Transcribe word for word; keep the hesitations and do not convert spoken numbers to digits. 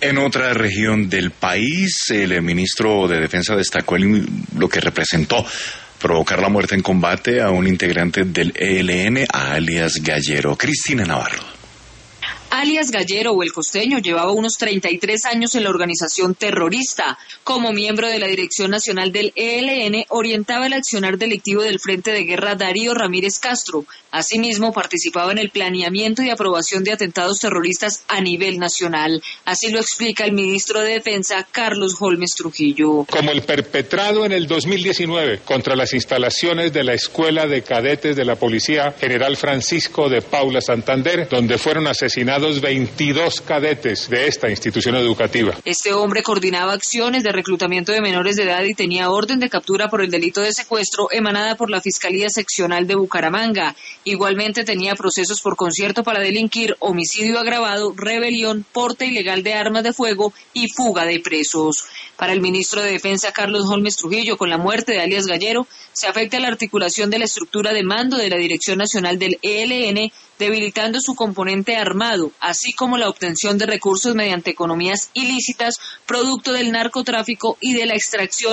En otra región del país, el ministro de Defensa destacó el, lo que representó provocar la muerte en combate a un integrante del E L N, alias Gallero. Cristina Navarro. Alias Gallero o el Costeño llevaba unos treinta y tres años en la organización terrorista. Como miembro de la Dirección Nacional del E L N, orientaba el accionar delictivo del Frente de Guerra Darío Ramírez Castro. Asimismo, participaba en el planeamiento y aprobación de atentados terroristas a nivel nacional. Así lo explica el ministro de Defensa, Carlos Holmes Trujillo. Como el perpetrado en el dos mil diecinueve contra las instalaciones de la Escuela de Cadetes de la Policía General Francisco de Paula Santander, donde fueron asesinados veintidós cadetes de esta institución educativa. Este hombre coordinaba acciones de reclutamiento de menores de edad y tenía orden de captura por el delito de secuestro emanada por la Fiscalía Seccional de Bucaramanga. Igualmente tenía procesos por concierto para delinquir, homicidio agravado, rebelión, porte ilegal de armas de fuego y fuga de presos. Para el ministro de Defensa, Carlos Holmes Trujillo, con la muerte de alias Gallero, se afecta la articulación de la estructura de mando de la Dirección Nacional del E L N, debilitando su componente armado, así como la obtención de recursos mediante economías ilícitas, producto del narcotráfico y de la extracción